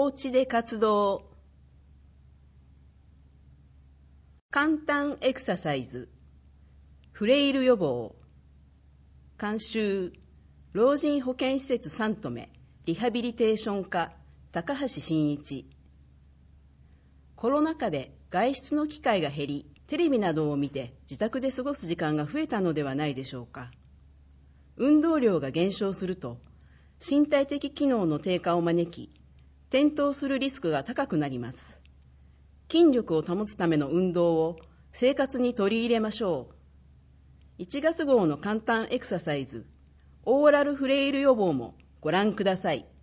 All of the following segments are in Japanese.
おうちで活動。簡単エクササイズ。フレイル予防。監修、老人保健施設3棟目リハビリテーション科高橋真一。コロナ禍で外出の機会が減り、テレビなどを見て自宅で過ごす時間が増えたのではないでしょうか。運動量が減少すると身体的機能の低下を招き、転倒するリスクが高くなります。筋力を保つための運動を生活に取り入れましょう。1月号の簡単エクササイズ、オーラルフレイル予防もご覧ください。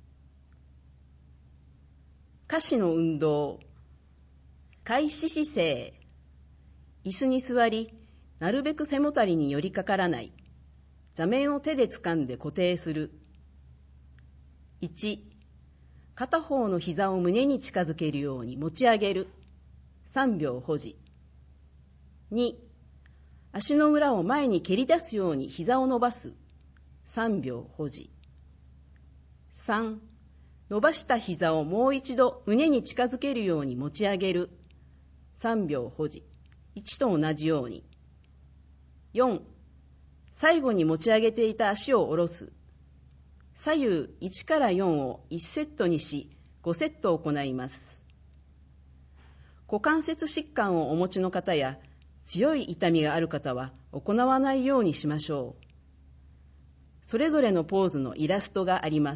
下肢の運動。開始姿勢。椅子に座り、なるべく背もたれに寄りかからない。座面を手で掴んで固定する。1、片方の膝を胸に近づけるように持ち上げる。3秒保持。2、足の裏を前に蹴り出すように膝を伸ばす。3秒保持。3、伸ばした膝をもう一度胸に近づけるように持ち上げる。3秒保持。1と同じように。4、最後に持ち上げていた足を下ろす。左右1から4を1セットにし、5セット行います。股関節疾患をお持ちの方や強い痛みがある方は行わないようにしましょう。それぞれのポーズのイラストがあります。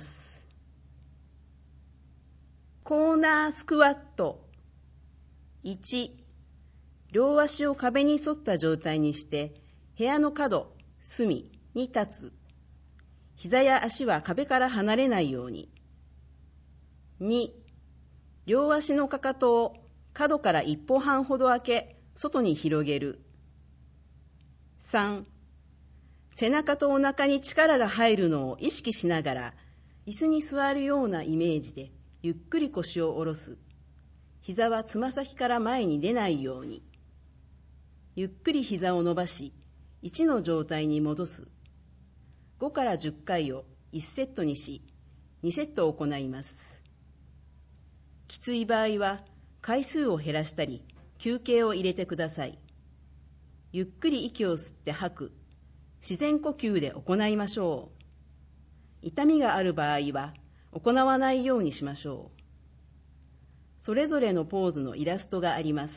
コーナースクワット。1、両足を壁に沿った状態にして部屋の角、隅に立つ。膝や足は壁から離れないように。2、両足のかかとを角から1歩半ほど開け、外に広げる。3、背中とお腹に力が入るのを意識しながら、椅子に座るようなイメージでゆっくり腰を下ろす。膝はつま先から前に出ないように。ゆっくり膝を伸ばし、1の状態に戻す。5から10回を1セットにし、2セット行います。きつい場合は回数を減らしたり、休憩を入れてください。ゆっくり息を吸って吐く。自然呼吸で行いましょう。痛みがある場合は行わないようにしましょう。それぞれのポーズのイラストがあります。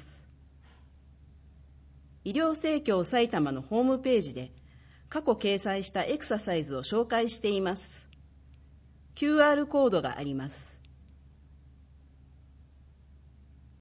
医療生協埼玉のホームページで過去掲載したエクササイズを紹介しています。QR コードがあります。